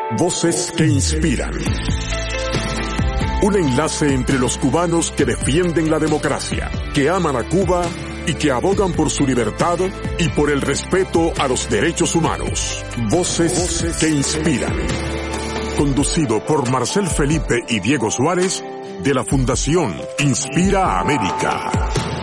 Voces que inspiran. Un enlace entre los cubanos que defienden la democracia, que aman a Cuba y que abogan por su libertad y por el respeto a los derechos humanos. Voces que inspiran. Conducido por Marcel Felipe y Diego Suárez, de la Fundación Inspira América.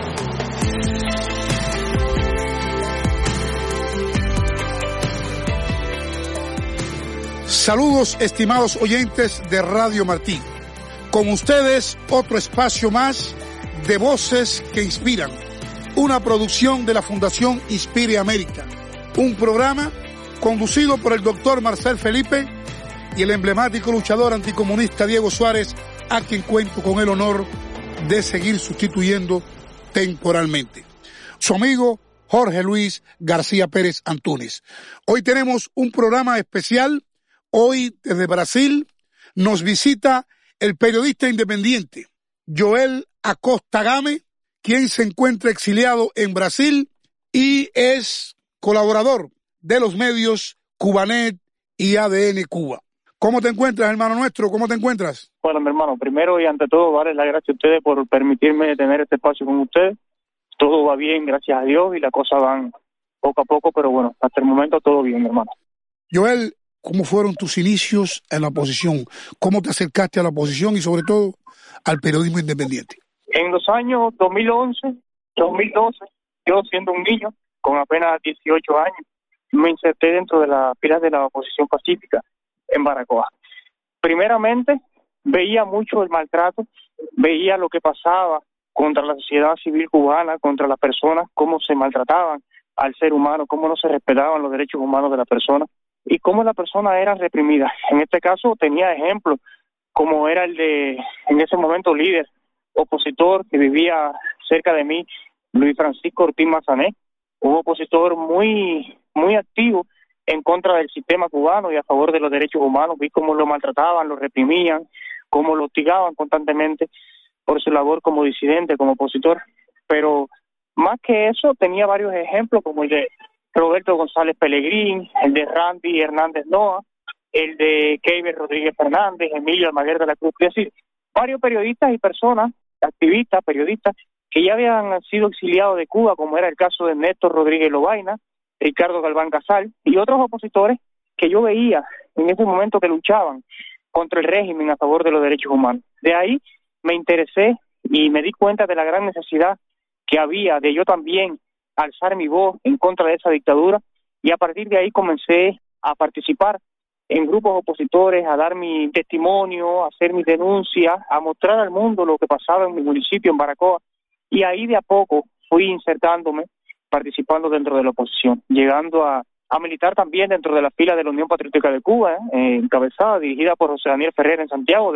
Saludos, estimados oyentes de Radio Martí. Con ustedes, otro espacio más de Voces que Inspiran, una producción de la Fundación Inspire América, un programa conducido por el doctor Marcel Felipe y el emblemático luchador anticomunista Diego Suárez, a quien cuento con el honor de seguir sustituyendo temporalmente. Su amigo Jorge Luis García Pérez Antúnez. Hoy tenemos un programa especial. Hoy desde Brasil nos visita el periodista independiente Joel Acosta Game, quien se encuentra exiliado en Brasil y es colaborador de los medios Cubanet y ADN Cuba. ¿Cómo te encuentras, hermano nuestro? ¿Cómo te encuentras? Bueno, mi hermano, primero y ante todo, darles las gracias a ustedes por permitirme tener este espacio con ustedes. Todo va bien, gracias a Dios, y las cosas van poco a poco, pero bueno, hasta el momento todo bien, mi hermano. Joel, ¿cómo fueron tus inicios en la oposición? ¿Cómo te acercaste a la oposición y sobre todo al periodismo independiente? En los años 2011, 2012, yo siendo un niño con apenas 18 años, me inserté dentro de las filas de la oposición pacífica en Baracoa. Primeramente, veía mucho el maltrato, veía lo que pasaba contra la sociedad civil cubana, contra las personas, cómo se maltrataban al ser humano, cómo no se respetaban los derechos humanos de la persona y cómo la persona era reprimida. En este caso tenía ejemplos, como era el de, en ese momento, líder opositor que vivía cerca de mí, Luis Francisco Ortiz Mazané, un opositor muy activo en contra del sistema cubano y a favor de los derechos humanos. Vi cómo lo maltrataban, lo reprimían, cómo lo hostigaban constantemente por su labor como disidente, como opositor. Pero más que eso, tenía varios ejemplos, como el de Roberto González Pellegrín, el de Randy Hernández Noa, el de Keiber Rodríguez Fernández, Emilio Almaguer de la Cruz, es decir, varios periodistas y personas, activistas, periodistas, que ya habían sido exiliados de Cuba, como era el caso de Néstor Rodríguez Lobaina, Ricardo Galván Casal y otros opositores que yo veía en ese momento que luchaban contra el régimen a favor de los derechos humanos. De ahí me interesé y me di cuenta de la gran necesidad que había de yo también alzar mi voz en contra de esa dictadura, y a partir de ahí comencé a participar en grupos opositores, a dar mi testimonio, a hacer mis denuncias, a mostrar al mundo lo que pasaba en mi municipio, en Baracoa, y ahí de a poco fui insertándome, participando dentro de la oposición, llegando a militar también dentro de la fila de la Unión Patriótica de Cuba, encabezada, dirigida por José Daniel Ferrer en Santiago,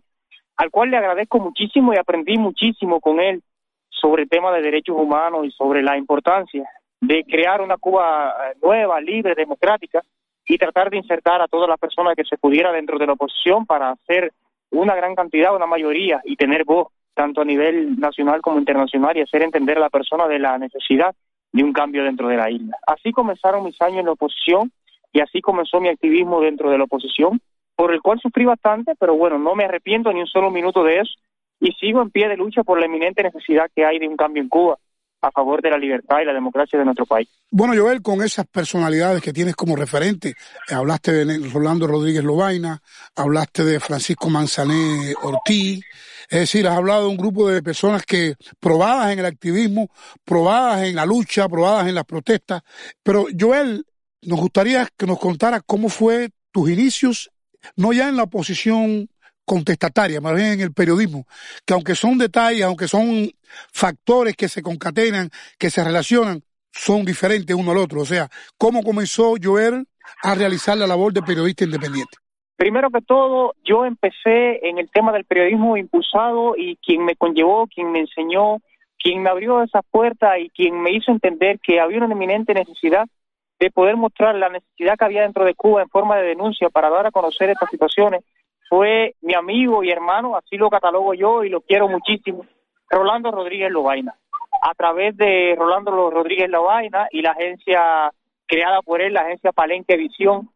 al cual le agradezco muchísimo y aprendí muchísimo con él sobre el tema de derechos humanos y sobre la importancia de crear una Cuba nueva, libre, democrática, y tratar de insertar a todas las personas que se pudiera dentro de la oposición para hacer una gran cantidad, una mayoría, y tener voz, tanto a nivel nacional como internacional, y hacer entender a la persona de la necesidad de un cambio dentro de la isla. Así comenzaron mis años en la oposición, y así comenzó mi activismo dentro de la oposición, por el cual sufrí bastante, pero bueno, no me arrepiento ni un solo minuto de eso, y sigo en pie de lucha por la eminente necesidad que hay de un cambio en Cuba a favor de la libertad y la democracia de nuestro país. Bueno, Joel, con esas personalidades que tienes como referente, hablaste de Rolando Rodríguez Lobaina, hablaste de Francisco Manzané Ortiz, es decir, has hablado de un grupo de personas que probadas en el activismo, probadas en la lucha, probadas en las protestas, pero Joel, nos gustaría que nos contaras cómo fue tus inicios, no ya en la oposición contestataria, más bien en el periodismo, que aunque son detalles, aunque son factores que se concatenan, que se relacionan, son diferentes uno al otro. O sea, ¿cómo comenzó Joel a realizar la labor de periodista independiente? Primero que todo, yo empecé en el tema del periodismo impulsado, y quien me conllevó, quien me enseñó, quien me abrió esa puerta y quien me hizo entender que había una eminente necesidad de poder mostrar la necesidad que había dentro de Cuba en forma de denuncia para dar a conocer estas situaciones, fue mi amigo y hermano, así lo catalogo yo y lo quiero muchísimo, Rolando Rodríguez Lobaina. A través de Rolando Rodríguez Lobaina y la agencia creada por él, la agencia Palenque Visión,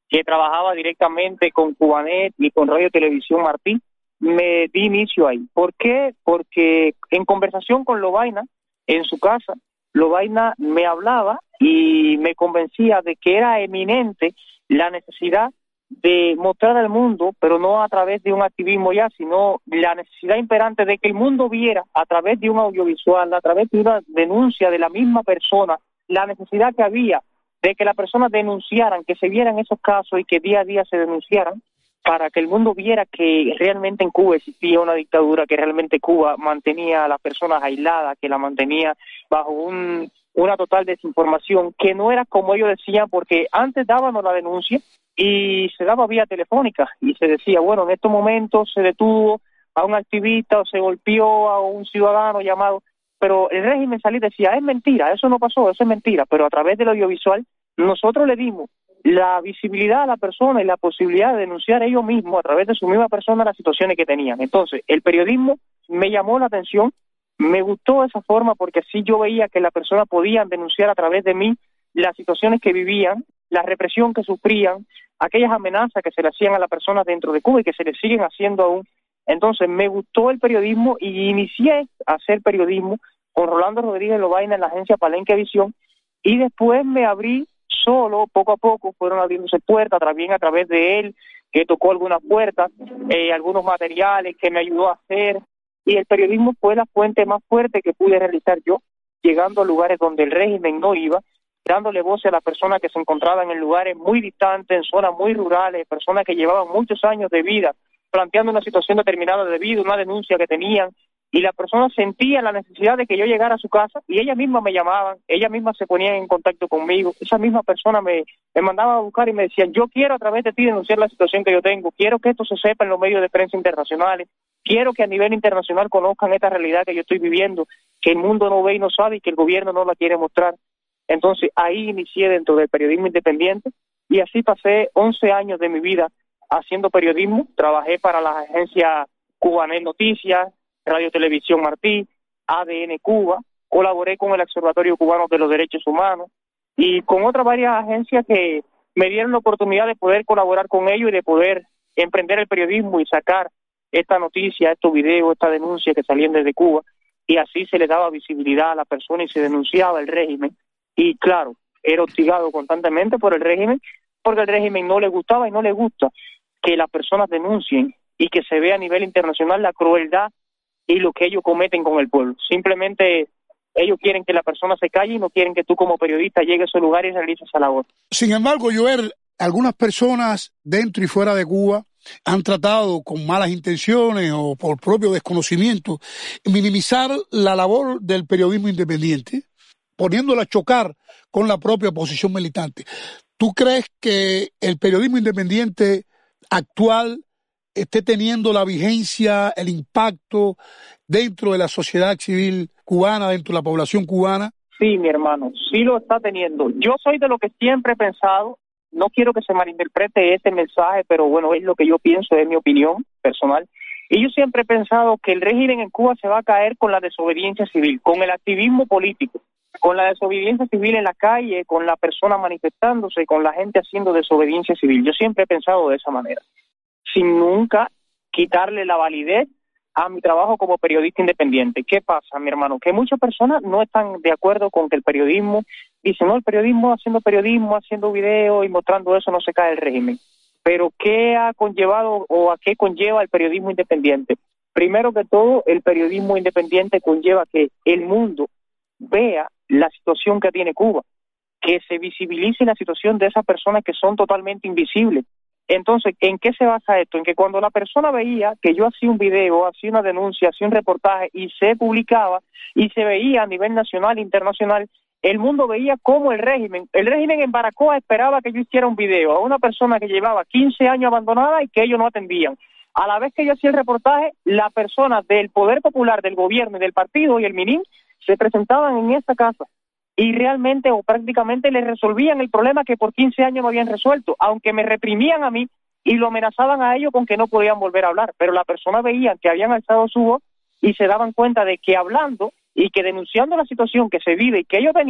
que trabajaba directamente con Cubanet y con Radio Televisión Martí, me di inicio ahí. ¿Por qué? Porque en conversación con Lobaina, en su casa, Lobaina me hablaba y me convencía de que era eminente la necesidad de mostrar al mundo, pero no a través de un activismo ya, sino la necesidad imperante de que el mundo viera a través de un audiovisual, a través de una denuncia de la misma persona, la necesidad que había de que las personas denunciaran, que se vieran esos casos y que día a día se denunciaran, para que el mundo viera que realmente en Cuba existía una dictadura, que realmente Cuba mantenía a las personas aisladas, que la mantenía bajo una total desinformación, que no era como ellos decían, porque antes dábamos la denuncia y se daba vía telefónica y se decía, bueno, en estos momentos se detuvo a un activista o se golpeó a un ciudadano llamado, pero el régimen salía y decía, es mentira, eso no pasó, eso es mentira, pero a través del audiovisual nosotros le dimos la visibilidad a la persona y la posibilidad de denunciar ellos mismos a través de su misma persona las situaciones que tenían. Entonces, el periodismo me llamó la atención, me gustó esa forma porque así yo veía que las personas podían denunciar a través de mí las situaciones que vivían, la represión que sufrían, aquellas amenazas que se le hacían a las personas dentro de Cuba y que se le siguen haciendo aún. Entonces, me gustó el periodismo y inicié a hacer periodismo con Rolando Rodríguez Lobaina en la agencia Palenque Visión y después me abrí solo, poco a poco, fueron abriéndose puertas, también a través de él, que tocó algunas puertas, algunos materiales que me ayudó a hacer, y el periodismo fue la fuente más fuerte que pude realizar yo, llegando a lugares donde el régimen no iba, dándole voz a las personas que se encontraban en lugares muy distantes, en zonas muy rurales, personas que llevaban muchos años de vida, planteando una situación determinada de vida, una denuncia que tenían, y las personas sentían la necesidad de que yo llegara a su casa y ellas mismas me llamaban, ellas mismas se ponían en contacto conmigo, esa misma persona me mandaba a buscar y me decían, yo quiero a través de ti denunciar la situación que yo tengo, quiero que esto se sepa en los medios de prensa internacionales, quiero que a nivel internacional conozcan esta realidad que yo estoy viviendo, que el mundo no ve y no sabe y que el gobierno no la quiere mostrar. Entonces ahí inicié dentro del periodismo independiente y así pasé 11 años de mi vida haciendo periodismo, trabajé para las agencias Cubanet Noticias, Radio Televisión Martí, ADN Cuba, colaboré con el Observatorio Cubano de los Derechos Humanos y con otras varias agencias que me dieron la oportunidad de poder colaborar con ellos y de poder emprender el periodismo y sacar esta noticia, estos videos, esta denuncia que salían desde Cuba y así se le daba visibilidad a la persona y se denunciaba el régimen y claro, era hostigado constantemente por el régimen porque al régimen no le gustaba y no le gusta que las personas denuncien y que se vea a nivel internacional la crueldad y lo que ellos cometen con el pueblo. Simplemente ellos quieren que la persona se calle y no quieren que tú como periodista llegues a ese lugar y realices esa labor. Sin embargo, Joel, algunas personas dentro y fuera de Cuba han tratado con malas intenciones o por propio desconocimiento minimizar la labor del periodismo independiente, poniéndola a chocar con la propia oposición militante. ¿Tú crees que el periodismo independiente actual esté teniendo la vigencia, el impacto dentro de la sociedad civil cubana, dentro de la población cubana? Sí, mi hermano, sí lo está teniendo. Yo soy de lo que siempre he pensado, no quiero que se malinterprete este mensaje, pero bueno, es lo que yo pienso, es mi opinión personal. Y yo siempre he pensado que el régimen en Cuba se va a caer con la desobediencia civil, con el activismo político, con la desobediencia civil en la calle, con la persona manifestándose, con la gente haciendo desobediencia civil. Yo siempre he pensado de esa manera, sin nunca quitarle la validez a mi trabajo como periodista independiente. ¿Qué pasa, mi hermano? Que muchas personas no están de acuerdo con que el periodismo, dicen, no, el periodismo, haciendo videos y mostrando eso, no se cae el régimen. Pero ¿qué ha conllevado o a qué conlleva el periodismo independiente? Primero que todo, el periodismo independiente conlleva que el mundo vea la situación que tiene Cuba, que se visibilice la situación de esas personas que son totalmente invisibles. Entonces, ¿en qué se basa esto? En que cuando la persona veía que yo hacía un video, hacía una denuncia, hacía un reportaje y se publicaba y se veía a nivel nacional e internacional, el mundo veía cómo el régimen en Baracoa esperaba que yo hiciera un video a una persona que llevaba 15 años abandonada y que ellos no atendían. A la vez que yo hacía el reportaje, las personas del Poder Popular, del gobierno y del partido y el MININ se presentaban en esta casa y realmente o prácticamente les resolvían el problema que por 15 años no habían resuelto, aunque me reprimían a mí y lo amenazaban a ellos con que no podían volver a hablar, pero las personas veían que habían alzado su voz y se daban cuenta de que hablando y que denunciando la situación que se vive y que ellos tenían,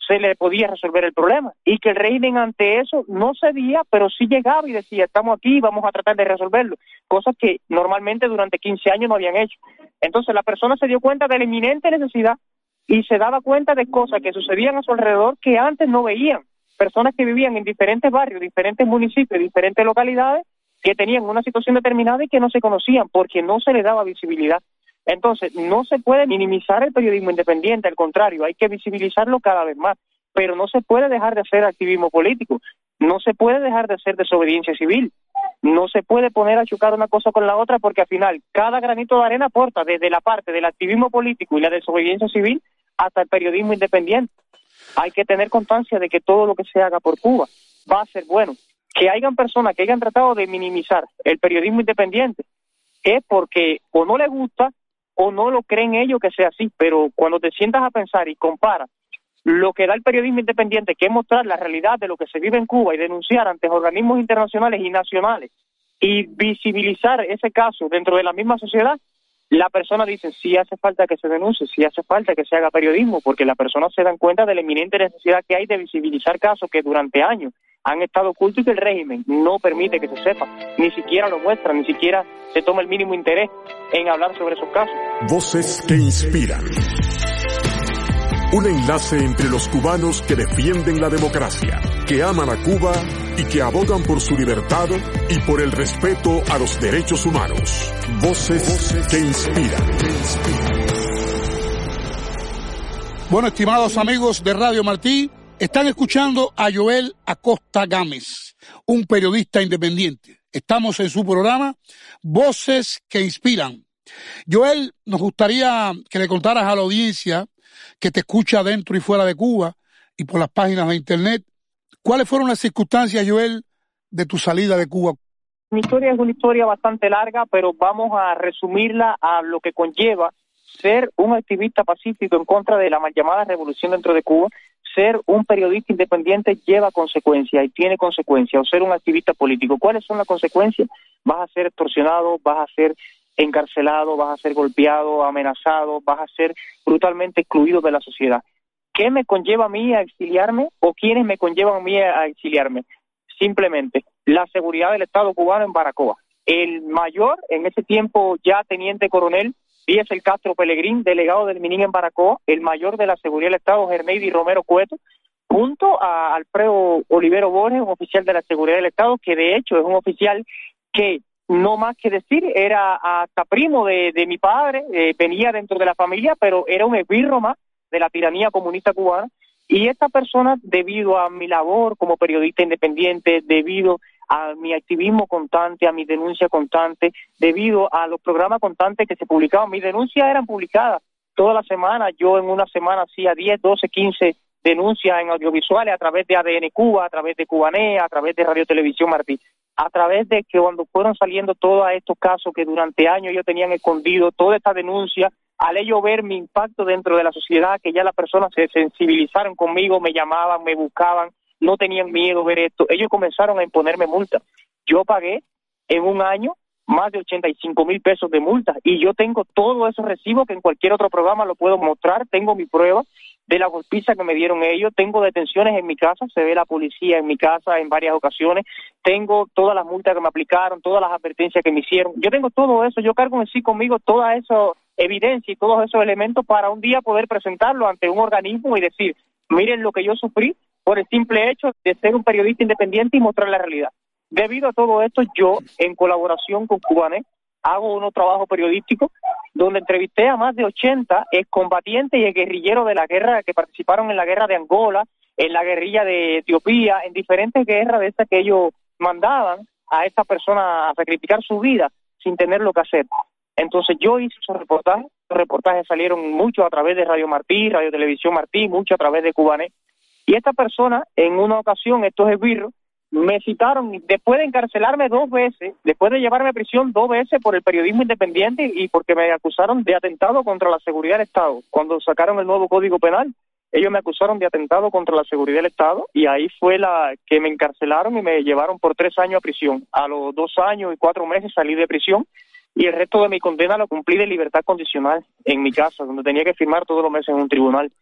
se le podía resolver el problema, y que el régimen ante eso no cedía, pero sí llegaba y decía, estamos aquí, vamos a tratar de resolverlo, cosas que normalmente durante 15 años no habían hecho. Entonces la persona se dio cuenta de la inminente necesidad y se daba cuenta de cosas que sucedían a su alrededor que antes no veían. Personas que vivían en diferentes barrios, diferentes municipios, diferentes localidades, que tenían una situación determinada y que no se conocían porque no se les daba visibilidad. Entonces, no se puede minimizar el periodismo independiente, al contrario, hay que visibilizarlo cada vez más, pero no se puede dejar de hacer activismo político, no se puede dejar de hacer desobediencia civil, no se puede poner a chocar una cosa con la otra porque al final cada granito de arena aporta desde la parte del activismo político y la desobediencia civil hasta el periodismo independiente. Hay que tener constancia de que todo lo que se haga por Cuba va a ser bueno. Que hayan personas que hayan tratado de minimizar el periodismo independiente es porque o no les gusta o no lo creen ellos que sea así, pero cuando te sientas a pensar y comparas lo que da el periodismo independiente, que es mostrar la realidad de lo que se vive en Cuba y denunciar ante organismos internacionales y nacionales y visibilizar ese caso dentro de la misma sociedad, la persona dice, sí hace falta que se denuncie, sí hace falta que se haga periodismo, porque las personas se dan cuenta de la inminente necesidad que hay de visibilizar casos que durante años han estado ocultos y que el régimen no permite que se sepa, ni siquiera lo muestra, ni siquiera se toma el mínimo interés en hablar sobre esos casos. Voces que inspiran. Un enlace entre los cubanos que defienden la democracia, que aman a Cuba y que abogan por su libertad y por el respeto a los derechos humanos. Voces que inspiran. Bueno, estimados amigos de Radio Martí, están escuchando a Joel Acosta Gámez, un periodista independiente. Estamos en su programa Voces que Inspiran. Joel, nos gustaría que le contaras a la audiencia que te escucha dentro y fuera de Cuba y por las páginas de internet, ¿cuáles fueron las circunstancias, Joel, de tu salida de Cuba? Mi historia es una historia bastante larga, pero vamos a resumirla a lo que conlleva ser un activista pacífico en contra de la mal llamada revolución dentro de Cuba. Ser un periodista independiente lleva consecuencias y tiene consecuencias, o ser un activista político. ¿Cuáles son las consecuencias? Vas a ser extorsionado, vas a ser encarcelado, vas a ser golpeado, amenazado, vas a ser brutalmente excluido de la sociedad. ¿Qué me conlleva a mí a exiliarme o quiénes me conllevan a mí a exiliarme? Simplemente la seguridad del Estado cubano en Baracoa. El mayor, en ese tiempo ya teniente coronel, Díaz el Castro Pelegrín, delegado del MININ en Baracoa, el mayor de la seguridad del Estado, Gerneidi Romero Cueto, junto a Alfredo Olivero Borges, un oficial de la seguridad del Estado, que de hecho es un oficial que, no más que decir, era hasta primo de mi padre, venía dentro de la familia, pero era un esbirro más de la tiranía comunista cubana. Y esta persona, debido a mi labor como periodista independiente, debido a mi activismo constante, a mi denuncia constante, debido a los programas constantes que se publicaban, mis denuncias eran publicadas toda la semana. Yo en una semana hacía 10, 12, 15 denuncias en audiovisuales a través de ADN Cuba, a través de Cubané, a través de Radio Televisión Martí, a través de que cuando fueron saliendo todos estos casos que durante años ellos tenían escondido, toda esta denuncia, al ello ver mi impacto dentro de la sociedad, que ya las personas se sensibilizaron conmigo, me llamaban, me buscaban, no tenían miedo ver esto, ellos comenzaron a imponerme multas. Yo pagué en un año más de 85,000 pesos de multas y yo tengo todos esos recibos que en cualquier otro programa lo puedo mostrar, tengo mi prueba de la golpiza que me dieron ellos, tengo detenciones en mi casa, se ve la policía en mi casa en varias ocasiones, tengo todas las multas que me aplicaron, todas las advertencias que me hicieron, yo tengo todo eso, yo cargo en sí conmigo toda esa evidencia y todos esos elementos para un día poder presentarlo ante un organismo y decir, miren lo que yo sufrí por el simple hecho de ser un periodista independiente y mostrar la realidad. Debido a todo esto, yo, en colaboración con Cubané, hago un trabajo periodístico donde entrevisté a más de 80 excombatientes y exguerrilleros de la guerra que participaron en la guerra de Angola, en la guerrilla de Etiopía, en diferentes guerras de estas que ellos mandaban a estas personas a sacrificar su vida sin tener lo que hacer. Entonces yo hice esos reportajes salieron mucho a través de Radio Martí, Radio Televisión Martí, mucho a través de Cubané. Y esta persona, en una ocasión, estos esbirros, me citaron después de encarcelarme 2 veces, después de llevarme a prisión 2 veces por el periodismo independiente y porque me acusaron de atentado contra la seguridad del Estado. Cuando sacaron el nuevo Código Penal, ellos me acusaron de atentado contra la seguridad del Estado y ahí fue la que me encarcelaron y me llevaron por 3 años a prisión. A los 2 años y 4 meses salí de prisión y el resto de mi condena lo cumplí de libertad condicional en mi casa, donde tenía que firmar todos los meses en un tribunal.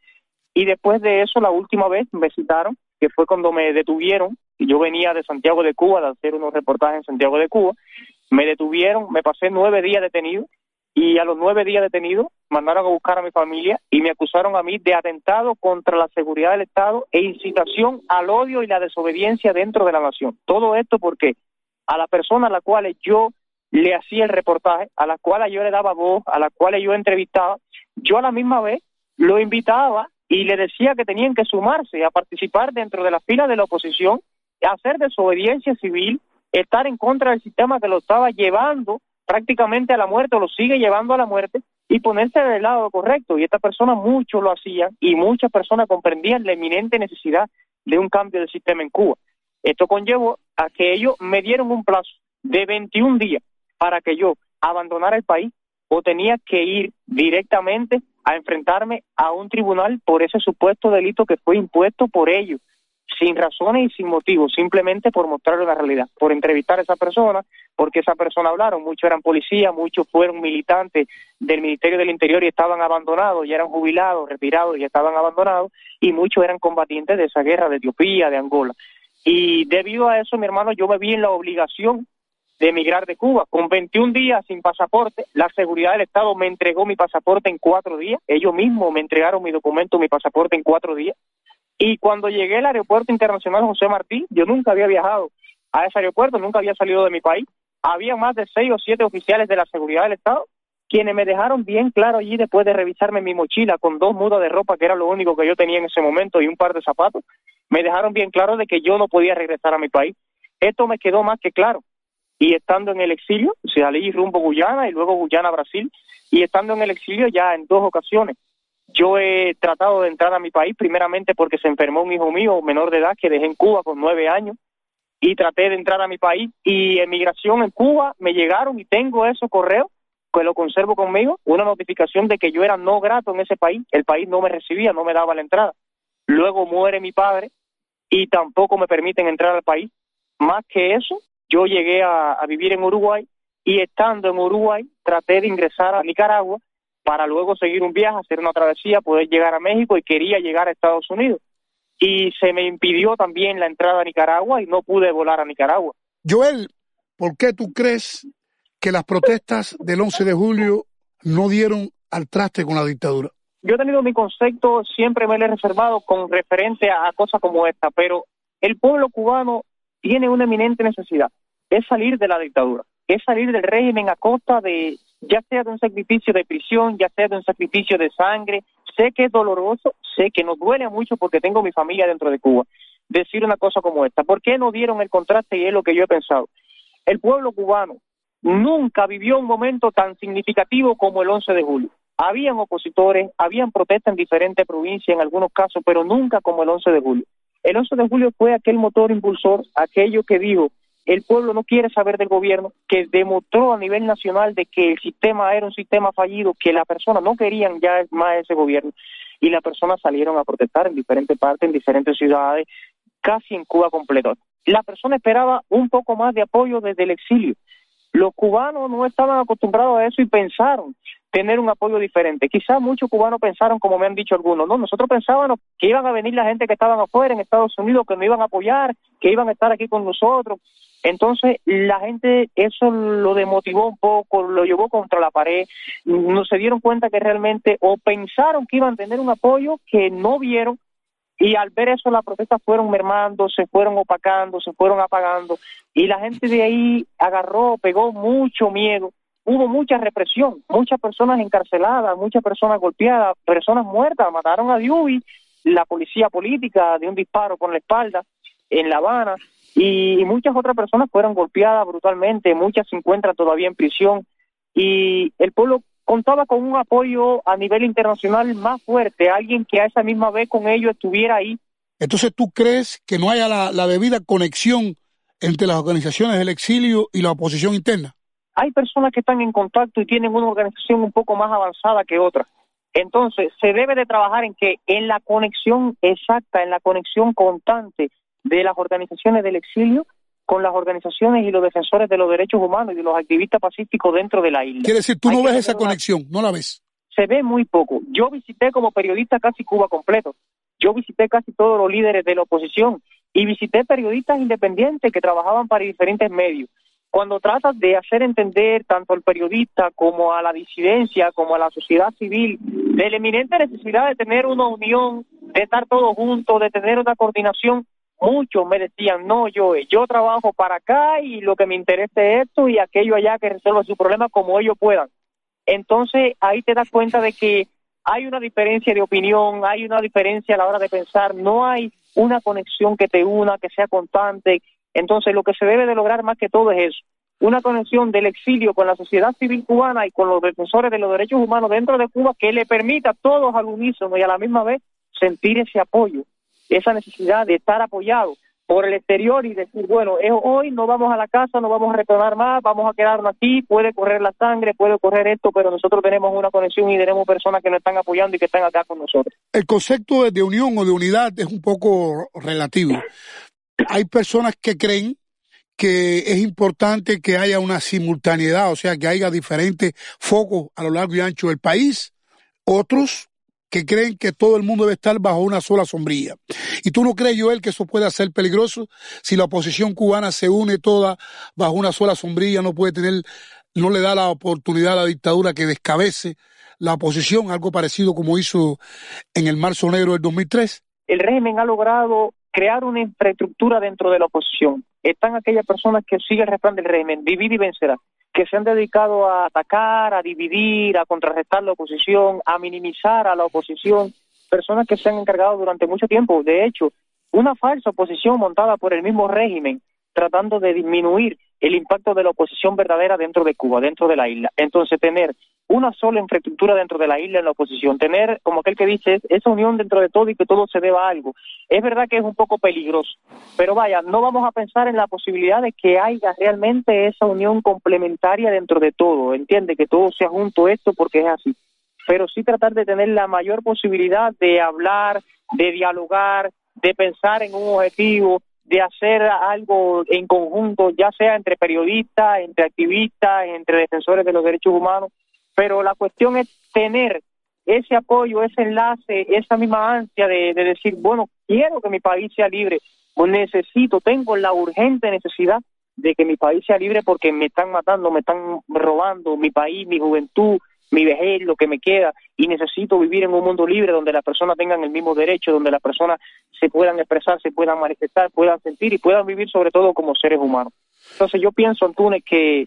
Y después de eso, la última vez me citaron, que fue cuando me detuvieron, y yo venía de Santiago de Cuba, de hacer unos reportajes en Santiago de Cuba, me detuvieron, me pasé 9 días detenido, y a los 9 días detenido mandaron a buscar a mi familia y me acusaron a mí de atentado contra la seguridad del Estado e incitación al odio y la desobediencia dentro de la nación. Todo esto porque a la persona a la cual yo le hacía el reportaje, a la cual yo le daba voz, a la cual yo entrevistaba, yo a la misma vez lo invitaba y le decía que tenían que sumarse a participar dentro de las filas de la oposición, a hacer desobediencia civil, estar en contra del sistema que lo estaba llevando prácticamente a la muerte, o lo sigue llevando a la muerte, y ponerse del lado correcto. Y estas personas mucho lo hacían, y muchas personas comprendían la eminente necesidad de un cambio de sistema en Cuba. Esto conllevó a que ellos me dieron un plazo de 21 días para que yo abandonara el país, o tenía que ir directamente a enfrentarme a un tribunal por ese supuesto delito que fue impuesto por ellos, sin razones y sin motivos, simplemente por mostrarle la realidad, por entrevistar a esa persona, porque esa persona hablaron, muchos eran policías, muchos fueron militantes del Ministerio del Interior y estaban abandonados, ya eran jubilados, retirados y estaban abandonados, y muchos eran combatientes de esa guerra de Etiopía, de Angola. Y debido a eso, mi hermano, yo me vi en la obligación de emigrar de Cuba. Con 21 días sin pasaporte, la seguridad del Estado me entregó mi pasaporte en 4 días, ellos mismos me entregaron mi documento, mi pasaporte en 4 días, y cuando llegué al aeropuerto internacional José Martí, yo nunca había viajado a ese aeropuerto, nunca había salido de mi país, había más de 6 o 7 oficiales de la seguridad del Estado, quienes me dejaron bien claro allí, después de revisarme mi mochila con 2 mudas de ropa, que era lo único que yo tenía en ese momento, y un par de zapatos, me dejaron bien claro de que yo no podía regresar a mi país. Esto me quedó más que claro. Y estando en el exilio, salí rumbo a Guyana y luego Guyana a Brasil, y estando en el exilio ya en 2 ocasiones, yo he tratado de entrar a mi país, primeramente porque se enfermó un hijo mío, menor de edad, que dejé en Cuba con 9 años, y traté de entrar a mi país, y en migración en Cuba me llegaron, y tengo esos correos, que lo conservo conmigo, una notificación de que yo era no grato en ese país, el país no me recibía, no me daba la entrada. Luego muere mi padre, y tampoco me permiten entrar al país. Más que eso, yo llegué a vivir en Uruguay, y estando en Uruguay traté de ingresar a Nicaragua para luego seguir un viaje, hacer una travesía, poder llegar a México, y quería llegar a Estados Unidos. Y se me impidió también la entrada a Nicaragua y no pude volar a Nicaragua. Joel, ¿por qué tú crees que las protestas del 11 de julio no dieron al traste con la dictadura? Yo he tenido mi concepto, siempre me lo he reservado con referente a cosas como esta, pero el pueblo cubano tiene una eminente necesidad, es salir de la dictadura, es salir del régimen a costa de, ya sea de un sacrificio de prisión, ya sea de un sacrificio de sangre. Sé que es doloroso, sé que nos duele mucho porque tengo mi familia dentro de Cuba. Decir una cosa como esta, ¿por qué no dieron el contraste? Y es lo que yo he pensado. El pueblo cubano nunca vivió un momento tan significativo como el 11 de julio. Habían opositores, habían protestas en diferentes provincias en algunos casos, pero nunca como el 11 de julio. El 11 de julio fue aquel motor impulsor, aquello que dijo, el pueblo no quiere saber del gobierno, que demostró a nivel nacional de que el sistema era un sistema fallido, que las personas no querían ya más ese gobierno, y las personas salieron a protestar en diferentes partes, en diferentes ciudades, casi en Cuba completo. La persona esperaba un poco más de apoyo desde el exilio. Los cubanos no estaban acostumbrados a eso y pensaron tener un apoyo diferente. Quizás muchos cubanos pensaron, como me han dicho algunos, no, nosotros pensábamos que iban a venir la gente que estaban afuera en Estados Unidos, que nos iban a apoyar, que iban a estar aquí con nosotros. Entonces la gente eso lo desmotivó un poco, lo llevó contra la pared, no se dieron cuenta que realmente, o pensaron que iban a tener un apoyo que no vieron, y al ver eso las protestas fueron mermando, se fueron opacando, se fueron apagando, y la gente de ahí agarró, pegó mucho miedo, hubo mucha represión, muchas personas encarceladas, muchas personas golpeadas, personas muertas, mataron a Diubi, la policía política, de un disparo por la espalda en La Habana, y muchas otras personas fueron golpeadas brutalmente, muchas se encuentran todavía en prisión, y el pueblo contaba con un apoyo a nivel internacional más fuerte, alguien que a esa misma vez con ellos estuviera ahí. Entonces, ¿tú crees que no haya la debida conexión entre las organizaciones del exilio y la oposición interna? Hay personas que están en contacto y tienen una organización un poco más avanzada que otras. Entonces, se debe de trabajar en la conexión exacta, en la conexión constante de las organizaciones del exilio con las organizaciones y los defensores de los derechos humanos y de los activistas pacíficos dentro de la isla. Quiere decir, tú no ves esa conexión, no la ves. se ve muy poco. Yo visité como periodista casi Cuba completo. Yo visité casi todos los líderes de la oposición y visité periodistas independientes que trabajaban para diferentes medios. Cuando tratas de hacer entender tanto al periodista como a la disidencia, como a la sociedad civil, de la eminente necesidad de tener una unión, de estar todos juntos, de tener una coordinación, muchos me decían, no, yo trabajo para acá y lo que me interesa es esto y aquello allá, que resuelva su problema como ellos puedan. Entonces ahí te das cuenta de que hay una diferencia de opinión, hay una diferencia a la hora de pensar, no hay una conexión que te una, que sea constante. Entonces lo que se debe de lograr más que todo es eso, una conexión del exilio con la sociedad civil cubana y con los defensores de los derechos humanos dentro de Cuba que le permita a todos al unísono y a la misma vez sentir ese apoyo, esa necesidad de estar apoyado por el exterior y decir, bueno, hoy no vamos a la casa, no vamos a retornar más, vamos a quedarnos aquí, puede correr la sangre, puede correr esto, pero nosotros tenemos una conexión y tenemos personas que nos están apoyando y que están acá con nosotros. El concepto de unión o de unidad es un poco relativo. Hay personas que creen que es importante que haya una simultaneidad, o sea, que haya diferentes focos a lo largo y ancho del país. Otros que creen que todo el mundo debe estar bajo una sola sombrilla. ¿Y tú no crees, Joel, que eso puede ser peligroso? Si la oposición cubana se une toda bajo una sola sombrilla, no le da la oportunidad a la dictadura que descabece la oposición, algo parecido como hizo en el Marzo Negro del 2003. El régimen ha logrado crear una infraestructura dentro de la oposición. Están aquellas personas que siguen el refrán del régimen, divide y vencerá, que se han dedicado a atacar, a dividir, a contrarrestar la oposición, a minimizar a la oposición, personas que se han encargado durante mucho tiempo, de hecho, una falsa oposición montada por el mismo régimen, tratando de disminuir el impacto de la oposición verdadera dentro de Cuba, dentro de la isla. Entonces, tener una sola infraestructura dentro de la isla en la oposición, tener, como aquel que dice, esa unión dentro de todo y que todo se deba a algo. Es verdad que es un poco peligroso, pero vaya, no vamos a pensar en la posibilidad de que haya realmente esa unión complementaria dentro de todo, entiende, que todo sea junto esto porque es así, pero sí tratar de tener la mayor posibilidad de hablar, de dialogar, de pensar en un objetivo, de hacer algo en conjunto, ya sea entre periodistas, entre activistas, entre defensores de los derechos humanos, pero la cuestión es tener ese apoyo, ese enlace, esa misma ansia de decir, bueno, quiero que mi país sea libre, tengo la urgente necesidad de que mi país sea libre porque me están matando, me están robando mi país, mi juventud, mi vejez, lo que me queda, y necesito vivir en un mundo libre donde las personas tengan el mismo derecho, donde las personas se puedan expresar, se puedan manifestar, puedan sentir y puedan vivir sobre todo como seres humanos. Entonces yo pienso, Antúnez, que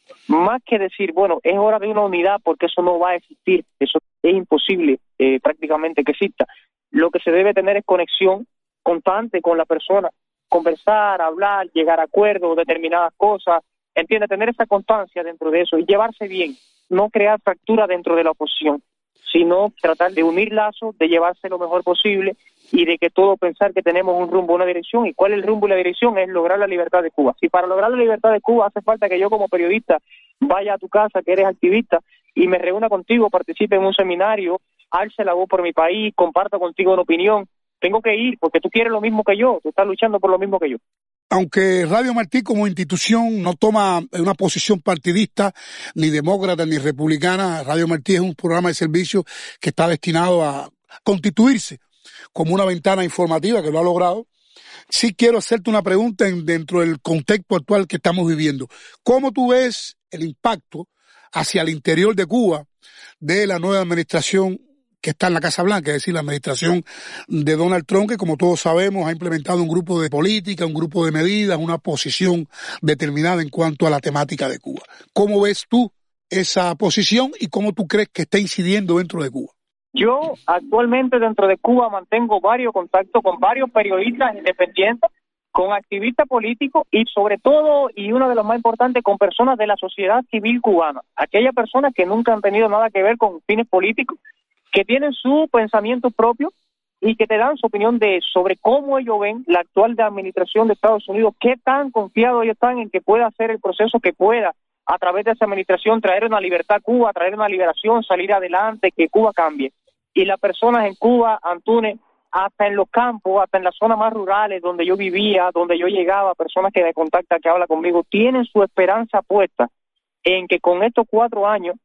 más que decir, bueno, es hora de una unidad porque eso no va a existir, eso es imposible prácticamente que exista, lo que se debe tener es conexión constante con la persona, conversar, hablar, llegar a acuerdos, determinadas cosas, entiende, tener esa constancia dentro de eso y llevarse bien, no crear fractura dentro de la oposición, sino tratar de unir lazos, de llevarse lo mejor posible y de que todos pensar que tenemos un rumbo, una dirección. ¿Y cuál es el rumbo y la dirección? Es lograr la libertad de Cuba. Si para lograr la libertad de Cuba hace falta que yo como periodista vaya a tu casa, que eres activista, y me reúna contigo, participe en un seminario, alce la voz por mi país, comparta contigo una opinión, tengo que ir porque tú quieres lo mismo que yo, tú estás luchando por lo mismo que yo. Aunque Radio Martí como institución no toma una posición partidista, ni demócrata, ni republicana, Radio Martí es un programa de servicio que está destinado a constituirse como una ventana informativa, que lo ha logrado. Sí quiero hacerte una pregunta dentro del contexto actual que estamos viviendo. ¿Cómo tú ves el impacto hacia el interior de Cuba de la nueva administración que está en la Casa Blanca, es decir, la administración de Donald Trump, que como todos sabemos ha implementado un grupo de política, un grupo de medidas, una posición determinada en cuanto a la temática de Cuba? ¿Cómo ves tú esa posición y cómo tú crees que está incidiendo dentro de Cuba? Yo actualmente dentro de Cuba mantengo varios contactos con varios periodistas independientes, con activistas políticos y sobre todo, y uno de los más importantes, con personas de la sociedad civil cubana, aquellas personas que nunca han tenido nada que ver con fines políticos, que tienen su pensamiento propio y que te dan su opinión sobre cómo ellos ven la actual administración de Estados Unidos, qué tan confiados ellos están en que pueda hacer el proceso que pueda, a través de esa administración, traer una libertad a Cuba, traer una liberación, salir adelante, que Cuba cambie. Y las personas en Cuba, Antúnez, hasta en los campos, hasta en las zonas más rurales donde yo vivía, donde yo llegaba, personas que me contactan, que hablan conmigo, tienen su esperanza puesta en que con estos 4 años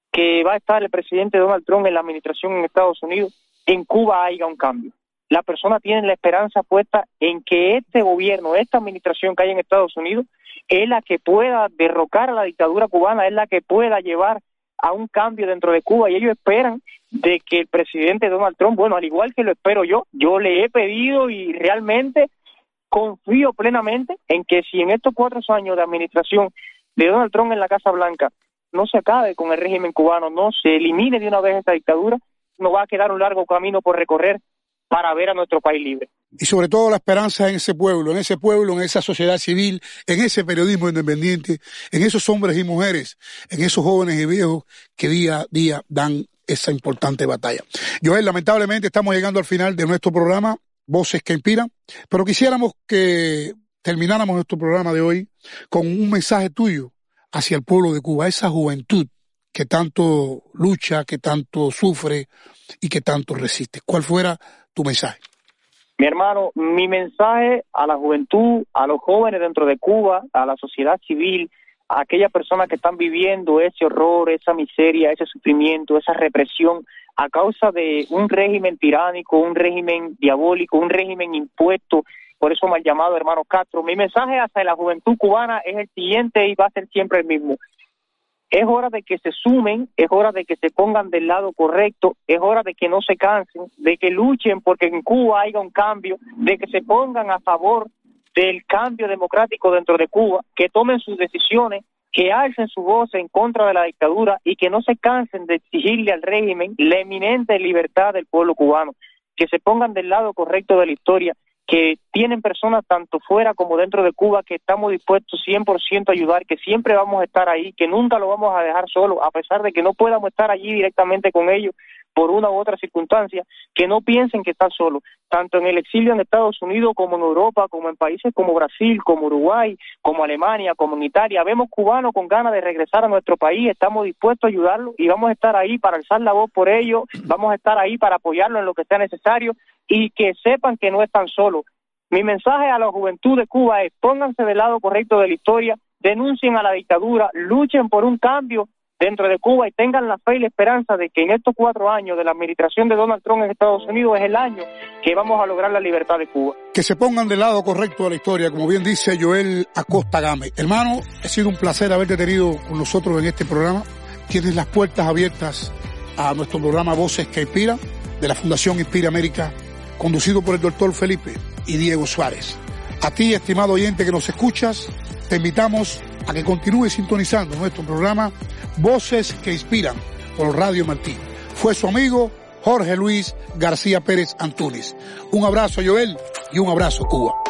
que va a estar el presidente Donald Trump en la administración en Estados Unidos, en Cuba haya un cambio. La persona tiene la esperanza puesta en que este gobierno, esta administración que hay en Estados Unidos, es la que pueda derrocar a la dictadura cubana, es la que pueda llevar a un cambio dentro de Cuba, y ellos esperan de que el presidente Donald Trump, bueno, al igual que lo espero yo le he pedido y realmente confío plenamente en que si en estos 4 años de administración de Donald Trump en la Casa Blanca no se acabe con el régimen cubano, no se elimine de una vez esta dictadura, nos va a quedar un largo camino por recorrer para ver a nuestro país libre. Y sobre todo la esperanza en ese pueblo, en esa sociedad civil, en ese periodismo independiente, en esos hombres y mujeres, en esos jóvenes y viejos que día a día dan esa importante batalla. Joel, lamentablemente estamos llegando al final de nuestro programa, Voces que Inspiran, pero quisiéramos que termináramos nuestro programa de hoy con un mensaje tuyo hacia el pueblo de Cuba, esa juventud que tanto lucha, que tanto sufre y que tanto resiste. ¿Cuál fuera tu mensaje? Mi hermano, mi mensaje a la juventud, a los jóvenes dentro de Cuba, a la sociedad civil, a aquellas personas que están viviendo ese horror, esa miseria, ese sufrimiento, esa represión a causa de un régimen tiránico, un régimen diabólico, un régimen impuesto, por eso mal llamado hermano Castro. Mi mensaje hacia la juventud cubana es el siguiente y va a ser siempre el mismo. Es hora de que se sumen, es hora de que se pongan del lado correcto, es hora de que no se cansen, de que luchen porque en Cuba haya un cambio, de que se pongan a favor del cambio democrático dentro de Cuba, que tomen sus decisiones, que alcen su voz en contra de la dictadura y que no se cansen de exigirle al régimen la eminente libertad del pueblo cubano, que se pongan del lado correcto de la historia, que tienen personas tanto fuera como dentro de Cuba que estamos dispuestos 100% a ayudar, que siempre vamos a estar ahí, que nunca lo vamos a dejar solo, a pesar de que no podamos estar allí directamente con ellos por una u otra circunstancia, que no piensen que están solos, tanto en el exilio en Estados Unidos como en Europa, como en países como Brasil, como Uruguay, como Alemania, como en Italia. Vemos cubanos con ganas de regresar a nuestro país, estamos dispuestos a ayudarlos y vamos a estar ahí para alzar la voz por ellos, vamos a estar ahí para apoyarlos en lo que sea necesario y que sepan que no están solos. Mi mensaje a la juventud de Cuba es: pónganse del lado correcto de la historia, denuncien a la dictadura, luchen por un cambio dentro de Cuba y tengan la fe y la esperanza de que en estos 4 años de la administración de Donald Trump en Estados Unidos es el año que vamos a lograr la libertad de Cuba. Que se pongan del lado correcto de la historia, como bien dice Joel Acosta Gámez. Hermano, ha sido un placer haberte tenido con nosotros en este programa. Tienes las puertas abiertas a nuestro programa Voces que Inspiran, de la Fundación Inspira América, conducido por el doctor Felipe y Diego Suárez. A ti, estimado oyente que nos escuchas, te invitamos a que continúes sintonizando nuestro programa Voces que Inspiran por Radio Martí. Fue su amigo Jorge Luis García Pérez Antúnez. Un abrazo, Joel, y un abrazo, Cuba.